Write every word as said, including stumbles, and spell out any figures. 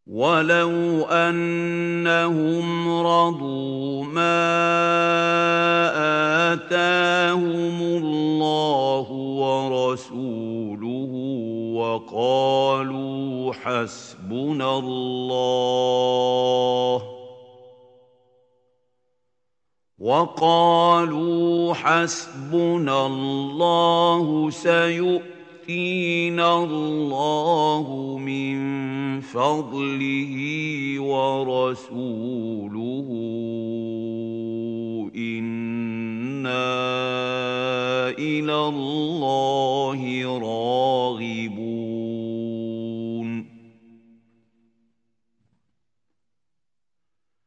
وَلَوْ أَنَّهُمْ رَضُوا مَا آتَاهُمُ اللَّهُ وَرَسُولُهُ وَقَالُوا حَسْبُنَا اللَّهُ وَقَالُوا حَسْبُنَا اللَّهُ سَيُؤْتِينَا اللَّهُ مِن فَضْلِهِ وَرَسُولُهُ إِنَّا إِلَى اللَّهِ